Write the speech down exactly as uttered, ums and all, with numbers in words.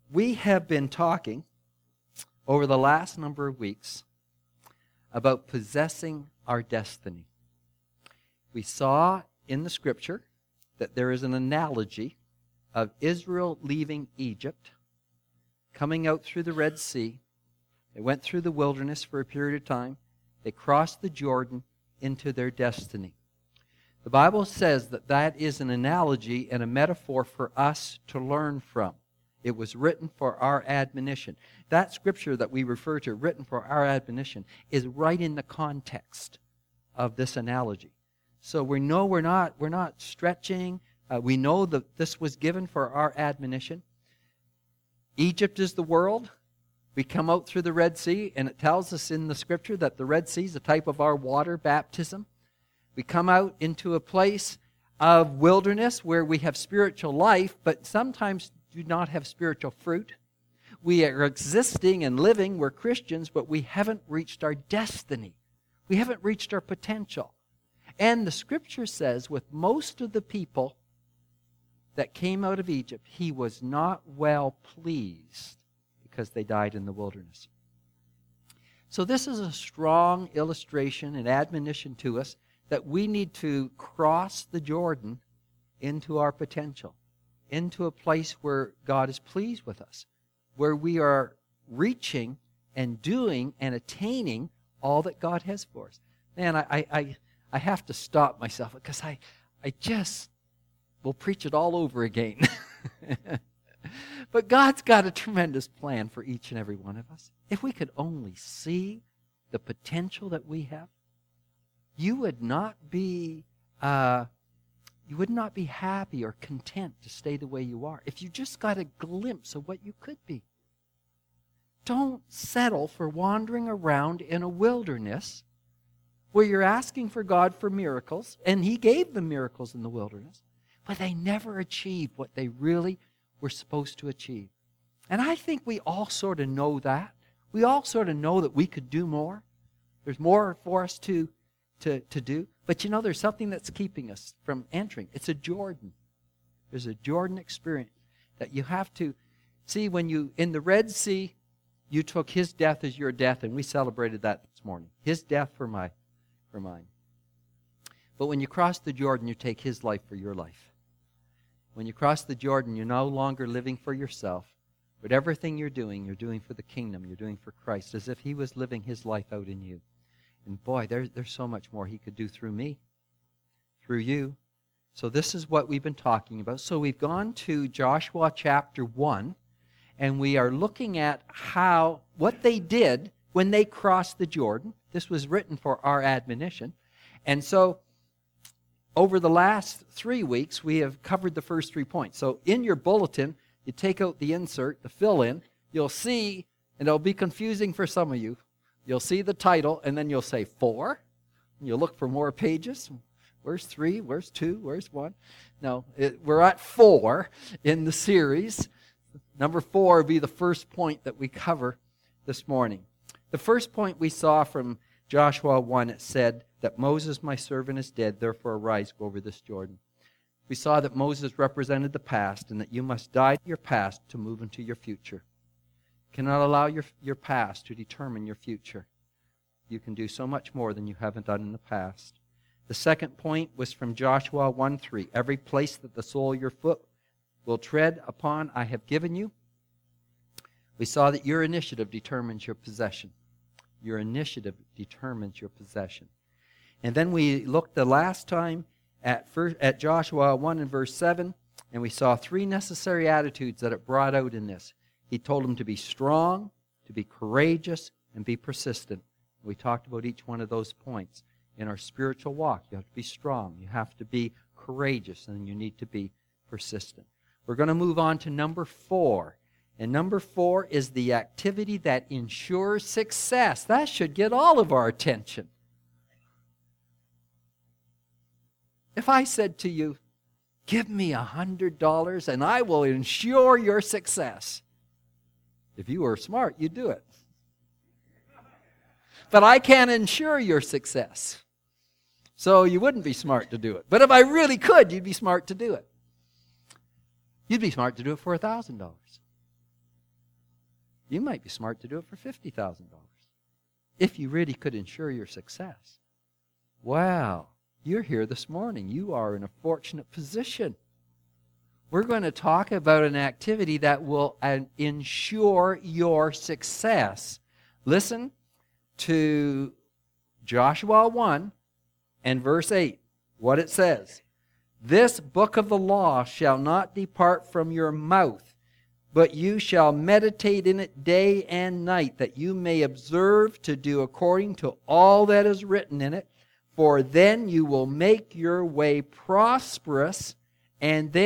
we have been talking over the last number of weeks about possessing our destiny. We saw in the scripture that there is an analogy of Israel leaving Egypt, coming out through the Red Sea. They went through the wilderness for a period of time. They crossed the Jordan into their destiny. The Bible says that that is an analogy and a metaphor for us to learn from. It was written for our admonition. That scripture that we refer to, written for our admonition, is right in the context of this analogy. So we know we're not, we're not stretching. Uh, we know that this was given for our admonition. Egypt is the world. We come out through the Red Sea, and it tells us in the scripture that the Red Sea is a type of our water baptism. We come out into a place of wilderness where we have spiritual life, but sometimes do not have spiritual fruit. We are existing and living, we're Christians, but we haven't reached our destiny. We haven't reached our potential. And the scripture says with most of the people that came out of Egypt, he was not well pleased because they died in the wilderness. So this is a strong illustration and admonition to us that we need to cross the Jordan into our potential, into a place where God is pleased with us, where we are reaching and doing and attaining all that God has for us. Man, I I, I have to stop myself because I, I just will preach it all over again. But God's got a tremendous plan for each and every one of us. If we could only see the potential that we have, you would not be uh, you would not be happy or content to stay the way you are if you just got a glimpse of what you could be. Don't settle for wandering around in a wilderness where you're asking for God for miracles, and He gave them miracles in the wilderness, but they never achieved what they really were supposed to achieve. And I think we all sort of know that. We all sort of know that we could do more. There's more for us to To, to do. But you know, there's something that's keeping us from entering. It's a Jordan. There's a Jordan experience that you have to see. When you, in the Red Sea, you took His death as your death, and we celebrated that this morning. His death for my, for mine. But when you cross the Jordan, you take His life for your life. When you cross the Jordan, you're no longer living for yourself, but everything you're doing, you're doing for the kingdom. You're doing for Christ, as if He was living His life out in you. And boy, there, there's so much more He could do through me, through you. So this is what we've been talking about. So we've gone to Joshua chapter one, and we are looking at how, what they did when they crossed the Jordan. This was written for our admonition. And so over the last three weeks, we have covered the first three points. So in your bulletin, you take out the insert, the fill-in. You'll see, and it'll be confusing for some of you, you'll see the title, and then you'll say four. And you'll look for more pages. Where's three? Where's two? Where's one? No, it, we're at four in the series. Number four will be the first point that we cover this morning. The first point we saw from Joshua one, it said that Moses, my servant, is dead, therefore arise, go over this Jordan. We saw that Moses represented the past and that you must die to your past to move into your future. Cannot allow your, your past to determine your future. You can do so much more than you haven't done in the past. The second point was from Joshua one three. Every place that the sole of your foot will tread upon, I have given you. We saw that your initiative determines your possession. Your initiative determines your possession. And then we looked the last time at, first, at Joshua one and verse seven, and we saw three necessary attitudes that it brought out in this. He told them to be strong, to be courageous, and be persistent. We talked about each one of those points. In our spiritual walk, you have to be strong, you have to be courageous, and you need to be persistent. We're going to move on to number four. And number four is the activity that ensures success. That should get all of our attention. If I said to you, give me a hundred dollars and I will ensure your success. If you were smart, you'd do it. But I can't ensure your success. So you wouldn't be smart to do it. But if I really could, you'd be smart to do it. You'd be smart to do it for a thousand dollars. You might be smart to do it for fifty thousand dollars if you really could ensure your success. Wow, you're here this morning. You are in a fortunate position. We're going to talk about an activity that will uh, ensure your success. Listen to Joshua one and verse eight, what it says. This book of the law shall not depart from your mouth, but you shall meditate in it day and night, that you may observe to do according to all that is written in it. For then you will make your way prosperous, and then